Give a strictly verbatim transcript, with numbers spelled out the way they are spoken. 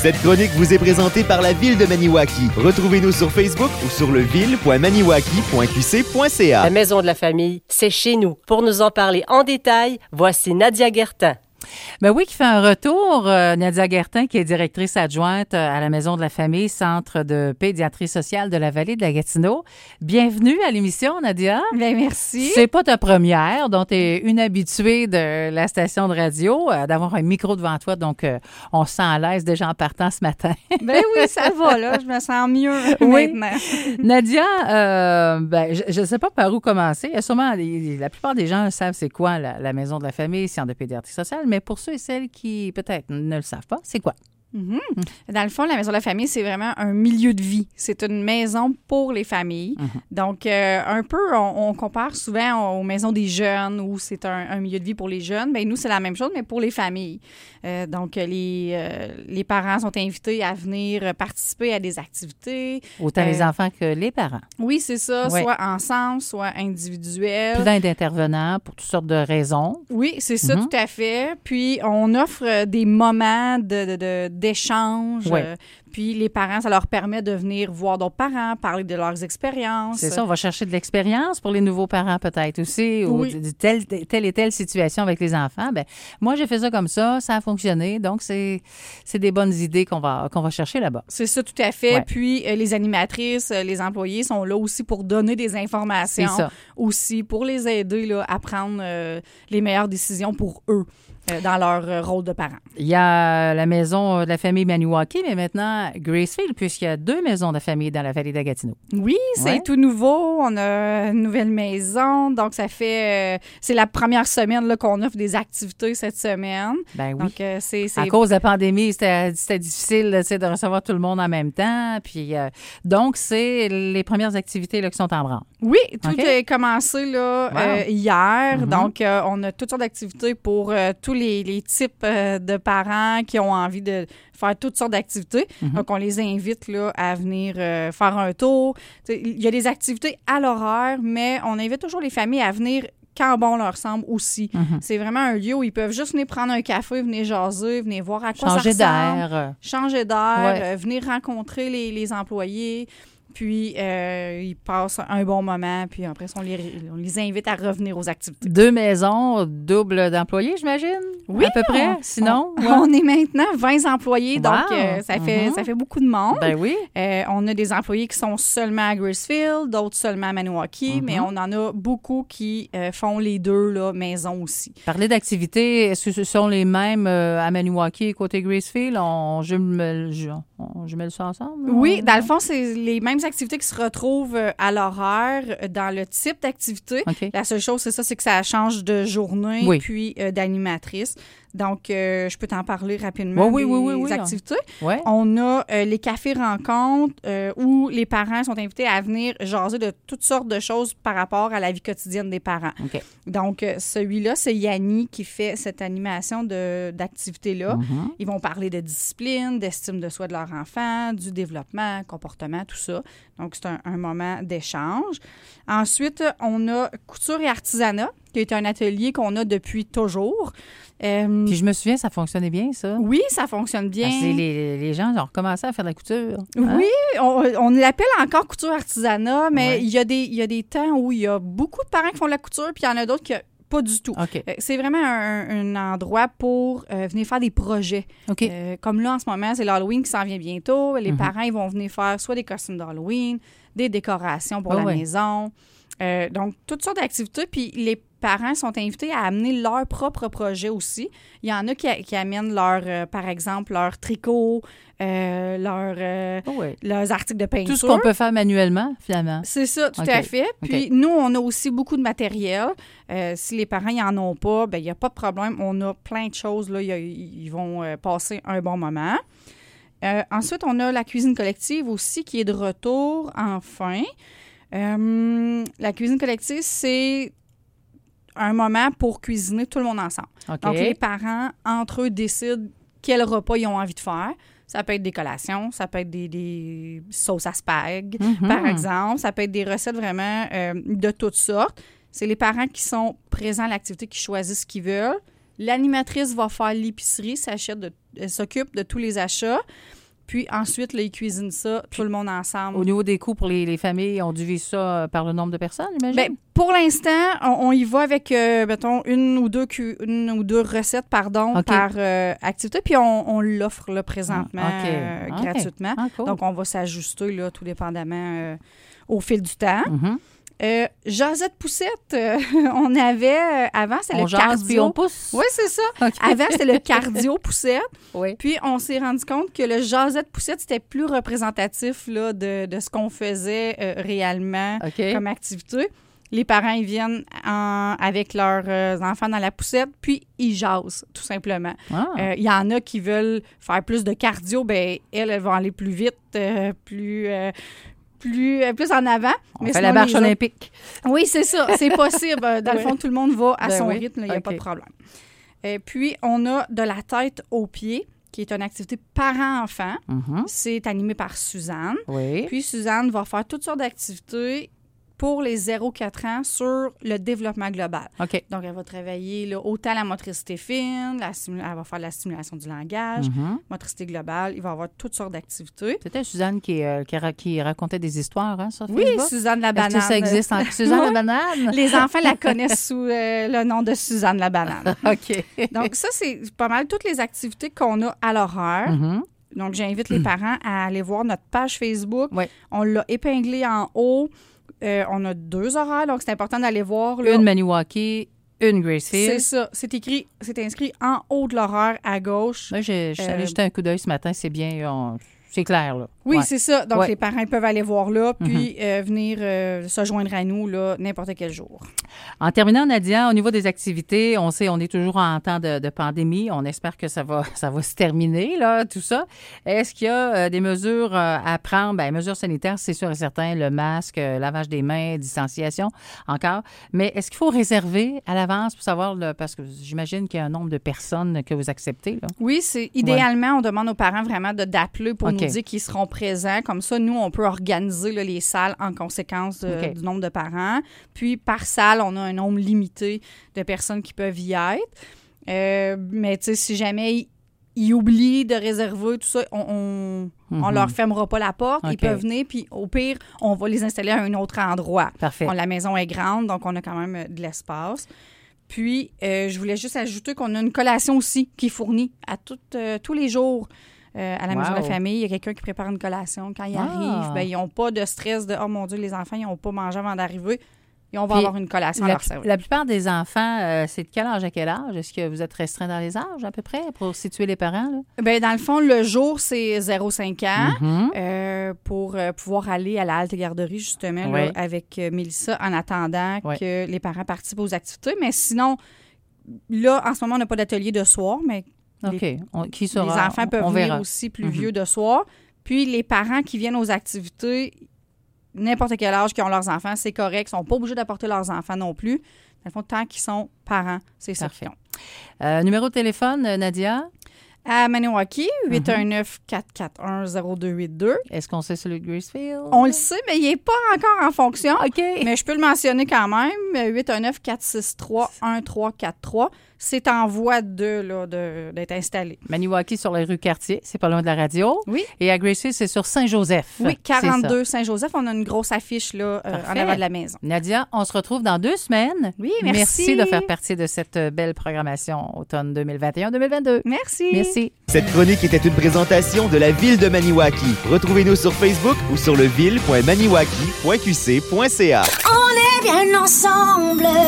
Cette chronique vous est présentée par la Ville de Maniwaki. Retrouvez-nous sur Facebook ou sur leville point maniwaki point q c point c a. La Maison de la Famille, c'est chez nous. Pour nous en parler en détail, voici Nadia Guertin. Ben oui, qui fait un retour, euh, Nadia Guertin, qui est directrice adjointe à la Maison de la Famille, Centre de pédiatrie sociale de la Vallée de la Gatineau. Bienvenue à l'émission, Nadia. Bien, merci. C'est pas ta première, donc tu es une habituée de la station de radio, euh, d'avoir un micro devant toi, donc euh, on se sent à l'aise déjà en partant ce matin. Ben oui, ça va, là. Je me sens mieux oui. maintenant. Nadia, euh, ben, je ne sais pas par où commencer. Il y a sûrement, la plupart des gens savent c'est quoi la, la Maison de la Famille, Centre de pédiatrie sociale, mais pour ceux et celles qui, peut-être, ne le savent pas, c'est quoi? Mm-hmm. Dans le fond, la Maison de la Famille, c'est vraiment un milieu de vie. C'est une maison pour les familles. Mm-hmm. Donc, euh, un peu, on, on compare souvent aux maisons des jeunes où c'est un, un milieu de vie pour les jeunes. Bien, nous, c'est la même chose, mais pour les familles. Euh, donc, les, euh, les parents sont invités à venir participer à des activités. Autant euh, les les enfants que les parents. Oui, c'est ça. Ouais. Soit ensemble, soit individuel. Plein d'intervenants pour toutes sortes de raisons. Oui, c'est ça, mm-hmm. tout à fait. Puis, on offre des moments de, de, de d'échanges. Oui. Euh, puis les parents, ça leur permet de venir voir d'autres parents, parler de leurs expériences. C'est ça, on va chercher de l'expérience pour les nouveaux parents peut-être aussi, oui. ou de telle, telle et telle situation avec les enfants. Bien, moi, j'ai fait ça comme ça, ça a fonctionné, donc c'est, c'est des bonnes idées qu'on va, qu'on va chercher là-bas. C'est ça, tout à fait. Ouais. Puis euh, les animatrices, euh, les employés sont là aussi pour donner des informations, c'est ça. aussi pour les aider là, à prendre euh, les meilleures décisions pour eux. Euh, dans leur euh, rôle de parents. Il y a la maison de la famille Maniwaki, mais maintenant Gracefield, puisqu'il y a deux maisons de famille dans la vallée de la Gatineau. Oui, c'est ouais. tout nouveau. On a une nouvelle maison. Donc, ça fait... Euh, c'est la première semaine là, qu'on offre des activités cette semaine. Ben oui. Donc, euh, c'est, c'est... À cause de la pandémie, c'était, c'était difficile là, de recevoir tout le monde en même temps. Puis, euh, donc, c'est les premières activités là, qui sont en branle. Oui, tout okay. a commencé là, wow. euh, hier. Mm-hmm. Donc, euh, on a toutes sortes d'activités pour euh, tous les, les types euh, de parents qui ont envie de faire toutes sortes d'activités. Mm-hmm. Donc, on les invite là, à venir euh, faire un tour. Il y a des activités à l'horaire, mais on invite toujours les familles à venir quand bon leur semble aussi. Mm-hmm. C'est vraiment un lieu où ils peuvent juste venir prendre un café, venir jaser, venir voir à quoi Changer ça ressemble. d'air. Changer d'air. Ouais. Euh, venir rencontrer les, les employés. Puis, euh, ils passent un bon moment. Puis, après, on les, on les invite à revenir aux activités. Deux maisons, double d'employés, j'imagine? Oui. À peu près, on, sinon? On, ouais. on est maintenant vingt employés. Wow. Donc, euh, ça, fait, mm-hmm. ça fait beaucoup de monde. Ben oui. Euh, on a des employés qui sont seulement à Gracefield, d'autres seulement à Maniwaki. Mm-hmm. Mais on en a beaucoup qui euh, font les deux là, maisons aussi. Parler d'activités, est-ce que ce sont les mêmes euh, à Maniwaki côté Gracefield? On jumelle, on jumelle ça ensemble? Oui, on... dans le fond, c'est les mêmes activités qui se retrouvent à l'horaire dans le type d'activité. Okay. La seule chose, c'est ça, c'est que ça change de journée oui. puis euh, d'animatrice. Donc, euh, je peux t'en parler rapidement oui, des oui, oui, oui, activités. Ouais. On a euh, les cafés rencontres euh, où les parents sont invités à venir jaser de toutes sortes de choses par rapport à la vie quotidienne des parents. Okay. Donc, euh, celui-là, c'est Yanni qui fait cette animation de, d'activité-là. Mm-hmm. Ils vont parler de discipline, d'estime de soi de leur enfant, du développement, comportement, tout ça. Donc, c'est un, un moment d'échange. Ensuite, on a couture et artisanat, qui est un atelier qu'on a depuis toujours. Euh, Puis je me souviens, ça fonctionnait bien, ça. Oui, ça fonctionne bien. Parce que les, les gens ont recommencé à faire de la couture. Hein? Oui, on, on l'appelle encore couture artisanat, mais ouais. il y a des, il y a des temps où il y a beaucoup de parents qui font de la couture, puis il y en a d'autres qui pas du tout. Okay. C'est vraiment un, un endroit pour euh, venir faire des projets. Okay. Euh, comme là, en ce moment, c'est l'Halloween qui s'en vient bientôt. Les mm-hmm. parents, ils vont venir faire soit des costumes d'Halloween, des décorations pour oh, la ouais. maison. Euh, donc, toutes sortes d'activités. Puis les parents sont invités à amener leur propre projet aussi. Il y en a qui, qui amènent leur, euh, par exemple, leur tricot, euh, leur, euh, oh oui. leurs articles de peinture. Tout ce qu'on peut faire manuellement, finalement. C'est ça, tout okay. à fait. Puis okay. nous, on a aussi beaucoup de matériel. Euh, si les parents n'en ont pas, bien, il n'y a pas de problème. On a plein de choses. Là, a, ils vont euh, passer un bon moment. Euh, ensuite, on a la cuisine collective aussi qui est de retour, enfin. Euh, la cuisine collective, c'est un moment pour cuisiner tout le monde ensemble. Okay. Donc, les parents, entre eux, décident quel repas ils ont envie de faire. Ça peut être des collations, ça peut être des, des sauces à spag, mm-hmm. par exemple. Ça peut être des recettes vraiment euh, de toutes sortes. C'est les parents qui sont présents à l'activité, qui choisissent ce qu'ils veulent. L'animatrice va faire l'épicerie, s'achète de, elle s'occupe de tous les achats. Puis ensuite, là, ils cuisinent ça, puis, tout le monde ensemble. Au niveau des coûts pour les, les familles, on divise ça par le nombre de personnes, j'imagine? Bien, pour l'instant, on, on y va avec, euh, mettons, une ou deux, cu- une ou deux recettes pardon, okay. par euh, activité, puis on, on l'offre là, présentement okay. euh, okay. gratuitement. Ah, cool. Donc, on va s'ajuster là, tout dépendamment euh, au fil du temps. Mm-hmm. Euh, Jazette Poussette, euh, on avait, euh, avant, c'était on le jase, cardio. Puis on pousse. Oui, c'est ça. Okay. Avant, c'était le cardio Poussette. Oui. Puis, on s'est rendu compte que le Jazette Poussette, c'était plus représentatif là, de, de ce qu'on faisait euh, réellement okay. comme activité. Les parents, ils viennent en, avec leurs euh, enfants dans la poussette, puis ils jasent, tout simplement. Il ah. euh, y en a qui veulent faire plus de cardio. Bien, elles, elles vont aller plus vite, euh, plus... Euh, Plus, plus en avant. On mais fait la marche olympique. Autres... Oui, c'est ça. C'est possible. Dans oui. le fond, tout le monde va à ben son oui. rythme. Il n'y a okay. pas de problème. Et puis, on a de la tête aux pieds, qui est une activité parent-enfant. Mm-hmm. C'est animé par Suzanne. Oui. Puis, Suzanne va faire toutes sortes d'activités pour les zéro à quatre ans sur le développement global. Okay. Donc, elle va travailler là, autant la motricité fine, la stimula- elle va faire la stimulation du langage, mm-hmm. motricité globale, il va y avoir toutes sortes d'activités. C'était Suzanne qui, euh, qui, ra- qui racontait des histoires hein, sur oui, Facebook? Oui, Suzanne la banane. Est-ce que ça existe en Suzanne la banane? Les enfants la connaissent sous euh, le nom de Suzanne la banane. OK. Donc, ça, c'est pas mal toutes les activités qu'on a à l'horaire. Mm-hmm. Donc, j'invite les parents à aller voir notre page Facebook. Oui. On l'a épinglé en haut. Euh, on a deux horaires, donc c'est important d'aller voir. Là. Une Maniwaki, une Gracefield. C'est ça. C'est écrit, c'est inscrit en haut de l'horaire à gauche. Moi, j'ai, j'ai euh, allé jeter un coup d'œil ce matin. C'est bien, on, c'est clair, là. Oui, ouais. c'est ça. Donc, ouais. les parents peuvent aller voir là, puis mm-hmm. euh, venir euh, se joindre à nous, là, n'importe quel jour. En terminant, Nadia, au niveau des activités, on sait, on est toujours en temps de, de pandémie. On espère que ça va, ça va se terminer, là, tout ça. Est-ce qu'il y a euh, des mesures euh, à prendre? Bien, mesures sanitaires, c'est sûr et certain, le masque, euh, lavage des mains, distanciation, encore. Mais est-ce qu'il faut réserver à l'avance pour savoir, là, parce que j'imagine qu'il y a un nombre de personnes que vous acceptez, là? Oui, c'est idéalement, ouais. on demande aux parents vraiment de, d'appeler pour okay. nous dire qu'ils seront présents. Comme ça, nous, on peut organiser là, les salles en conséquence de, okay. du nombre de parents. Puis, par salle, on a un nombre limité de personnes qui peuvent y être. Euh, mais, tu sais, si jamais ils, ils oublient de réserver tout ça, on, on, mm-hmm. on leur fermera pas la porte. Okay. Ils peuvent venir, puis au pire, on va les installer à un autre endroit. Parfait. On, la maison est grande, donc on a quand même de l'espace. Puis, euh, je voulais juste ajouter qu'on a une collation aussi qui est fournie à tout, euh, tous les jours. Euh, à la wow. maison de la famille, il y a quelqu'un qui prépare une collation. Quand ils ah. arrivent, ben, ils n'ont pas de stress de « Oh mon Dieu, les enfants, ils n'ont pas mangé avant d'arriver. » Et on va Puis, avoir une collation à leur servir. La plupart des enfants, euh, c'est de quel âge à quel âge? Est-ce que vous êtes restreint dans les âges à peu près pour situer les parents? Là? Bien, dans le fond, le jour, c'est zéro à cinq ans mm-hmm. euh, pour euh, pouvoir aller à la halte garderie, justement, oui. là, avec euh, Mélissa, en attendant oui. que les parents participent aux activités. Mais sinon, là, en ce moment, on n'a pas d'atelier de soir, mais OK. Les, on, qui sera, les enfants peuvent on, on venir verra. aussi plus mm-hmm. vieux de soir. Puis, les parents qui viennent aux activités, n'importe quel âge qui ont leurs enfants, c'est correct. Ils ne sont pas obligés d'apporter leurs enfants non plus. Dans le fond, tant qu'ils sont parents, c'est ça qu'ils ont. Euh, numéro de téléphone, Nadia? À Maniwaki, huit un neuf, quatre quatre un, zéro deux huit deux. Est-ce qu'on sait celui de Gracefield? On le sait, mais il n'est pas encore en fonction. OK. Mais je peux le mentionner quand même. huit un neuf, quatre six trois, un trois quatre trois. C'est en voie de, là, de, d'être installé. Maniwaki sur la rue Cartier, c'est pas loin de la radio. Oui. Et à Gracefield, c'est sur Saint-Joseph. Oui, quarante-deux Saint-Joseph. On a une grosse affiche là, euh, en avant de la maison. Nadia, on se retrouve dans deux semaines. Oui, merci. Merci de faire partie de cette belle programmation automne deux mille vingt et un deux mille vingt-deux. Merci. Merci. Cette chronique était une présentation de la Ville de Maniwaki. Retrouvez-nous sur Facebook ou sur le ville point maniwaki point q c point c a. On est bien ensemble.